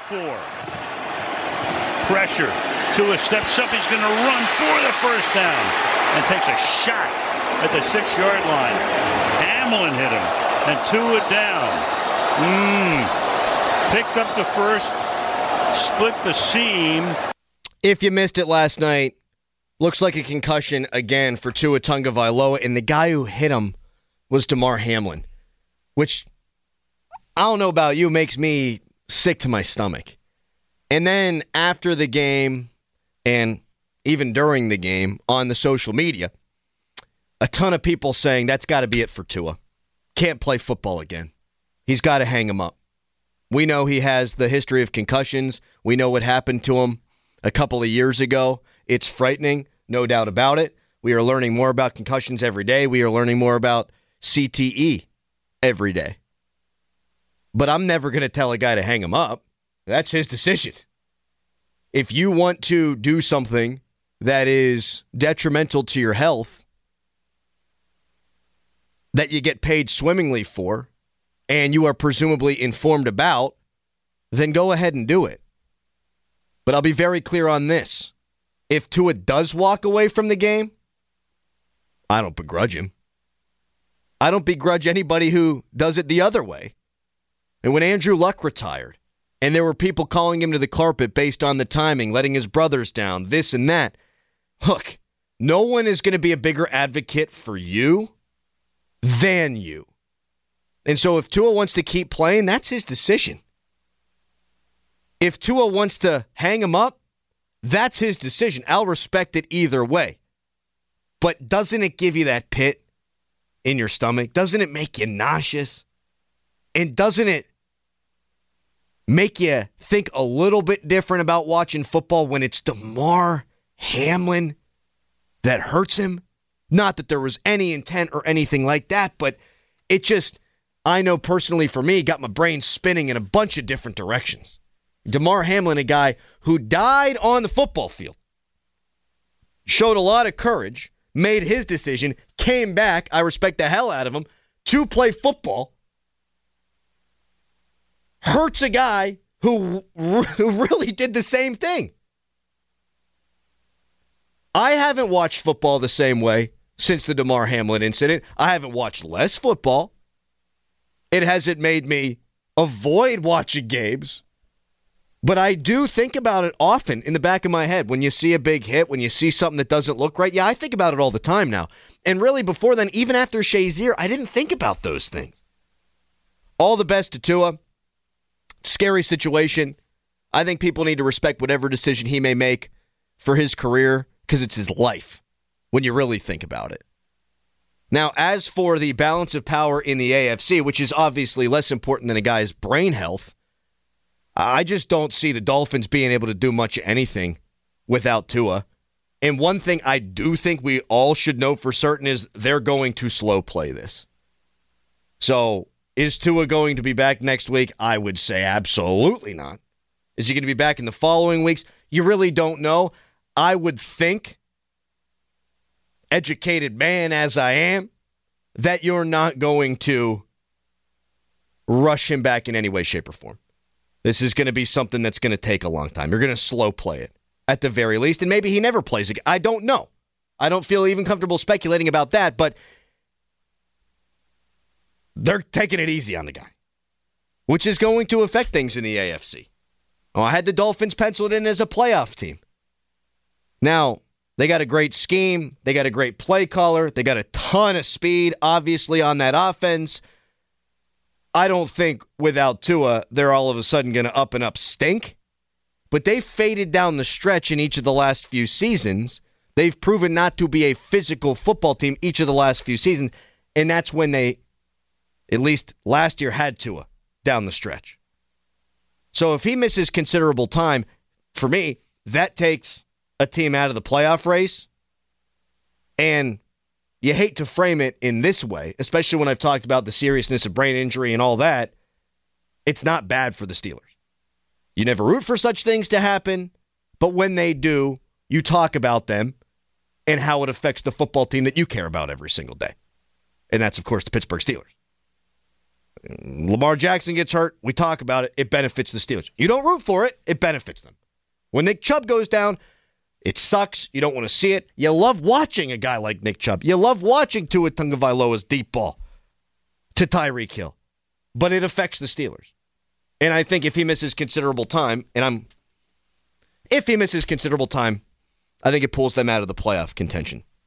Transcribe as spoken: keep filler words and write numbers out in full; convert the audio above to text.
four. Pressure. Tua steps up. He's going to run for the first down and takes a shot at the six-yard line. Hamlin hit him, and Tua down. Mmm. Picked up the first, split the seam. If you missed it last night, looks like a concussion again for Tua Tagovailoa, and the guy who hit him was Damar Hamlin, which, I don't know about you, makes me sick to my stomach. And then after the game, and even during the game on the social media, a ton of people saying that's got to be it for Tua. Can't play football again. He's got to hang him up. We know he has the history of concussions. We know what happened to him a couple of years ago. It's frightening, no doubt about it. We are learning more about concussions every day. We are learning more about C T E every day. But I'm never going to tell a guy to hang him up. That's his decision. If you want to do something that is detrimental to your health, that you get paid swimmingly for, and you are presumably informed about, then go ahead and do it. But I'll be very clear on this. If Tua does walk away from the game, I don't begrudge him. I don't begrudge anybody who does it the other way. And when Andrew Luck retired, and there were people calling him to the carpet based on the timing, letting his brothers down, this and that, look, no one is going to be a bigger advocate for you than you. And so if Tua wants to keep playing, that's his decision. If Tua wants to hang him up, that's his decision. I'll respect it either way. But doesn't it give you that pit in your stomach? Doesn't it make you nauseous? And doesn't it make you think a little bit different about watching football when it's Damar Hamlin that hurts him? Not that there was any intent or anything like that, but it just, I know personally for me, got my brain spinning in a bunch of different directions. Damar Hamlin, a guy who died on the football field, showed a lot of courage, made his decision, came back, I respect the hell out of him, to play football, hurts a guy who, who really did the same thing. I haven't watched football the same way since the Damar Hamlin incident. I haven't watched less football. It hasn't made me avoid watching games. But I do think about it often in the back of my head. When you see a big hit, when you see something that doesn't look right, yeah, I think about it all the time now. And really before then, even after Shazier, I didn't think about those things. All the best to Tua. Scary situation. I think people need to respect whatever decision he may make for his career because it's his life when you really think about it. Now, as for the balance of power in the A F C, which is obviously less important than a guy's brain health, I just don't see the Dolphins being able to do much of anything without Tua. And one thing I do think we all should know for certain is they're going to slow play this. So, is Tua going to be back next week? I would say absolutely not. Is he going to be back in the following weeks? You really don't know. I would think, educated man as I am, that you're not going to rush him back in any way, shape, or form. This is going to be something that's going to take a long time. You're going to slow play it at the very least, and maybe he never plays again. I don't know. I don't feel even comfortable speculating about that, but they're taking it easy on the guy, which is going to affect things in the A F C. Oh, I had the Dolphins penciled in as a playoff team. Now, they got a great scheme. They got a great play caller. They got a ton of speed, obviously, on that offense. I don't think without Tua, they're all of a sudden going to up and up stink. But they've faded down the stretch in each of the last few seasons. They've proven not to be a physical football team each of the last few seasons. And that's when they, at least last year, had Tua down the stretch. So if he misses considerable time, for me, that takes a team out of the playoff race. And you hate to frame it in this way, especially when I've talked about the seriousness of brain injury and all that. It's not bad for the Steelers. You never root for such things to happen, but when they do, you talk about them and how it affects the football team that you care about every single day. And that's, of course, the Pittsburgh Steelers. Lamar Jackson gets hurt. We talk about it. It benefits the Steelers. You don't root for it. It benefits them. When Nick Chubb goes down, it sucks. You don't want to see it. You love watching a guy like Nick Chubb. You love watching Tua Tagovailoa's deep ball to Tyreek Hill. But it affects the Steelers. And I think if he misses considerable time, and I'm, if he misses considerable time, I think it pulls them out of the playoff contention.